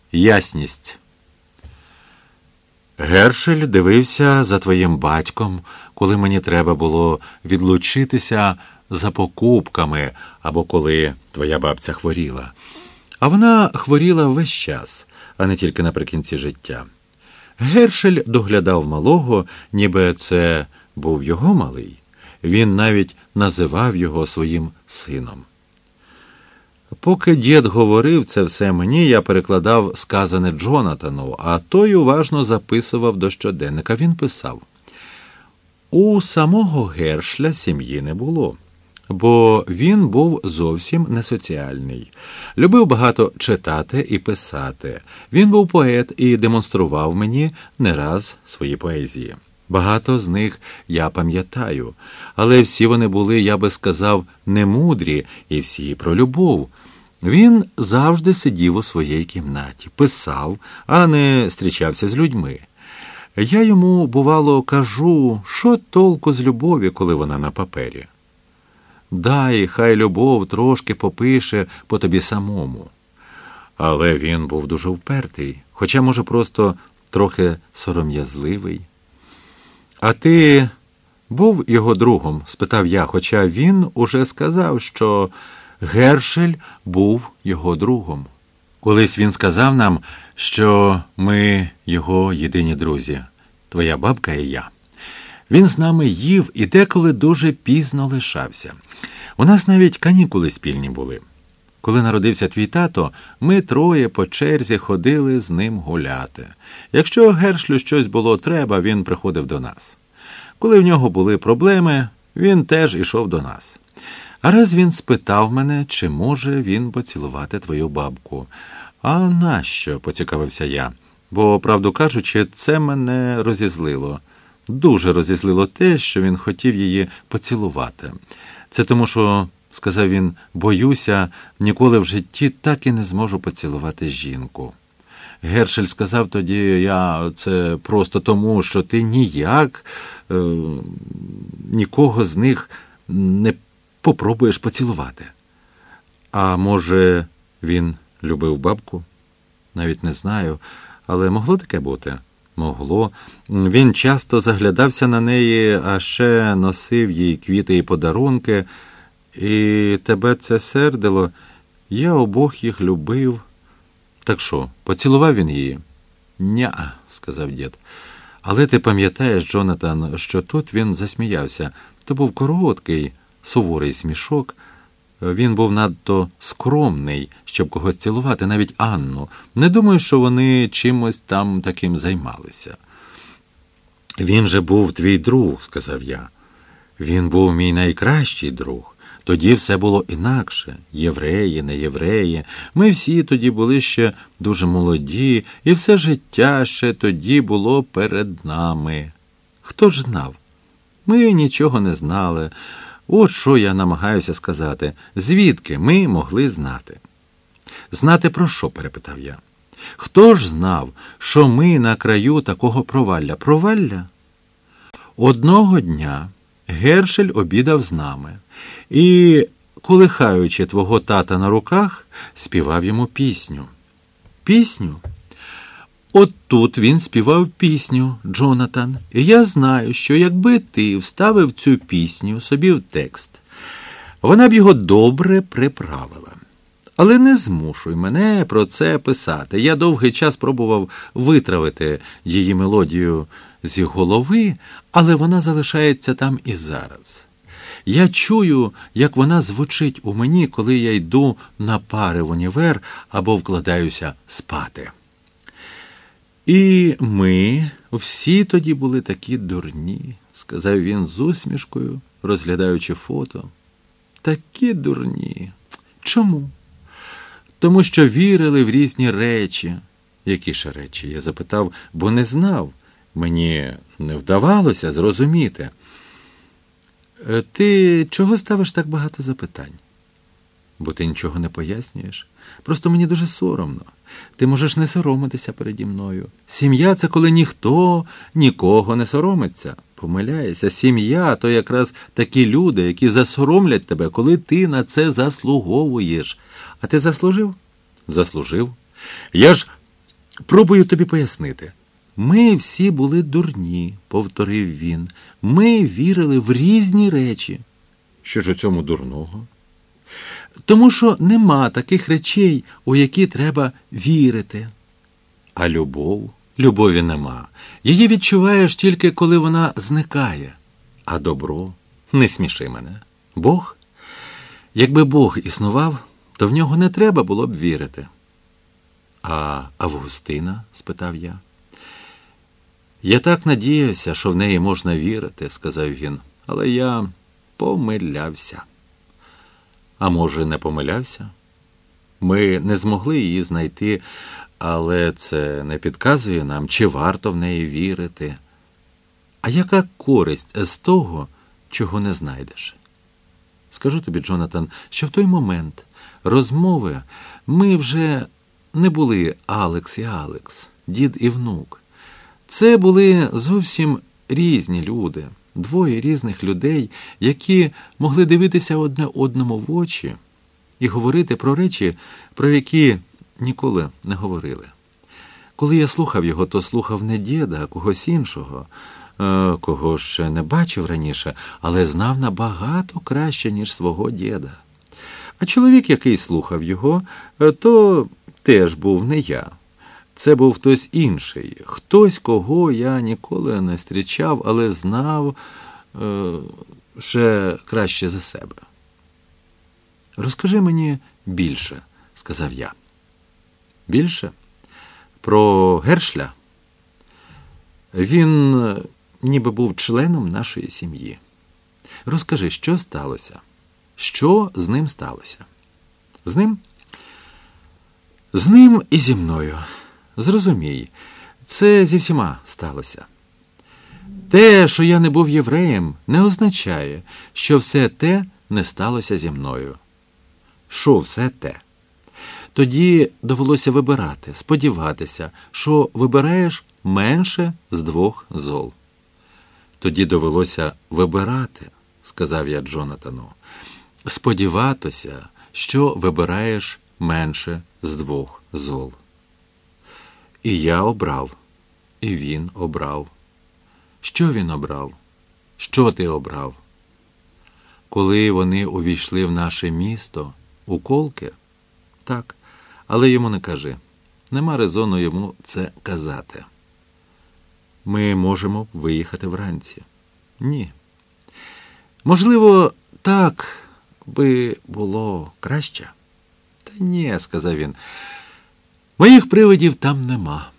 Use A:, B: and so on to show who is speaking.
A: Ясність. Гершель дивився за твоїм батьком, коли мені треба було відлучитися за покупками або коли твоя бабця хворіла. А вона хворіла весь час, а не тільки наприкінці життя. Гершель доглядав малого, ніби це був його малий. Він навіть називав його своїм сином. Поки дід говорив це все мені, я перекладав сказане Джонатану, а той уважно записував до щоденника. Він писав: у самого Гершля сім'ї не було, бо він був зовсім несоціальний. Любив багато читати і писати. Він був поет і демонстрував мені не раз свої поезії. Багато з них я пам'ятаю, але всі вони були, я би сказав, немудрі, і всі про любов. Він завжди сидів у своїй кімнаті, писав, а не зустрічався з людьми. Я йому, бувало, кажу, що толку з любові, коли вона на папері? Дай, хай любов трошки попише по тобі самому. Але він був дуже впертий, хоча, може, просто трохи сором'язливий. А ти був його другом? Спитав я, хоча він уже сказав, що Гершель був його другом. Колись він сказав нам, що ми його єдині друзі, твоя бабка і я. Він з нами їв і деколи дуже пізно лишався. У нас навіть канікули спільні були. Коли народився твій тато, ми троє по черзі ходили з ним гуляти. Якщо Гершлю щось було треба, він приходив до нас. Коли в нього були проблеми, він теж ішов до нас. А раз він спитав мене, чи може він поцілувати твою бабку. А нащо? – поцікавився я. Бо, правду кажучи, це мене розізлило. Дуже розізлило те, що він хотів її поцілувати. Це тому, що, сказав він, боюся, ніколи в житті так і не зможу поцілувати жінку. Гершель сказав тоді, це просто тому, що ти нікого з них не попробуєш поцілувати. А може, він любив бабку? Навіть не знаю, але могло таке бути? Могло. Він часто заглядався на неї, а ще носив їй квіти і подарунки. І тебе це сердило? Я обох їх любив. Так що, поцілував він її? Ня, сказав дід. Але ти пам'ятаєш, Джонатан, що тут він засміявся. То був короткий, суворий смішок. Він був надто скромний, щоб когось цілувати, навіть Анну. Не думаю, що вони чимось там таким займалися. Він же був твій друг, сказав я. Він був мій найкращий друг. Тоді все було інакше. Євреї, не євреї. Ми всі тоді були ще дуже молоді, і все життя ще тоді було перед нами. Хто ж знав? Ми нічого не знали. От що я намагаюся сказати. Звідки ми могли знати? Знати про що, перепитав я. Хто ж знав, що ми на краю такого провалля? Провалля? Одного дня Гершель обідав з нами і, колихаючи твого тата на руках, співав йому пісню. Пісню? От тут він співав пісню, Джонатан. І я знаю, що якби ти вставив цю пісню собі в текст, вона б його добре приправила. Але не змушуй мене про це писати. Я довгий час пробував витравити її мелодію з голови, але вона залишається там і зараз. Я чую, як вона звучить у мені, коли я йду на пари в універ або вкладаюся спати. І ми всі тоді були такі дурні, сказав він з усмішкою, розглядаючи фото. Такі дурні. Чому? Тому що вірили в різні речі. Які ж речі? Я запитав, бо не знав. Мені не вдавалося зрозуміти. Ти чого ставиш так багато запитань? Бо ти нічого не пояснюєш. Просто мені дуже соромно. Ти можеш не соромитися переді мною. Сім'я – це коли ніхто нікого не соромиться. Помиляєшся. Сім'я – то якраз такі люди, які засоромлять тебе, коли ти на це заслуговуєш. А ти заслужив? Заслужив. Я ж Пробую тобі пояснити. Ми всі були дурні, повторив він. Ми вірили в різні речі. Що ж у цьому дурного? Тому що нема таких речей, у які треба вірити. А любов? Любові нема. Її відчуваєш тільки, коли вона зникає. А добро? Не сміши мене. Бог? Якби Бог існував, то в нього не треба було б вірити. А Августина? Спитав я. Я так надіявся, що в неї можна вірити, сказав він, але я помилявся. А може, не помилявся? Ми не змогли її знайти, але це не підказує нам, чи варто в неї вірити. А яка користь з того, чого не знайдеш? Скажу тобі, Джонатан, що в той момент розмови ми вже не були Алекс і Алекс, дід і внук. Це були зовсім різні люди, двоє різних людей, які могли дивитися одне одному в очі і говорити про речі, про які ніколи не говорили. Коли я слухав його, то слухав не діда, а когось іншого, кого ще не бачив раніше, але знав набагато краще, ніж свого діда. А чоловік, який слухав його, то теж був не я. Це був хтось інший, хтось, кого я ніколи не зустрічав, але знав ще краще за себе. «Розкажи мені більше», – сказав я. «Більше? Про Гершля?» Він ніби був членом нашої сім'ї. Розкажи, що сталося? Що з ним сталося? З ним? З ним і зі мною. Зрозумій, це зі всіма сталося. Те, що я не був євреєм, не означає, що все те не сталося зі мною. Що все те? Тоді довелося вибирати, сподіватися, що вибираєш менше з двох зол. Тоді довелося вибирати, сказав я Джонатану, сподіватися, що вибираєш менше з двох зол. І я обрав, і він обрав. Що він обрав? Що ти обрав? Коли вони увійшли в наше місто, у Колки? Так, але йому не кажи. Нема резону йому це казати. Ми можемо виїхати вранці. Ні. Можливо, так би було краще? Та ні, сказав він. Моїх привидів там нема.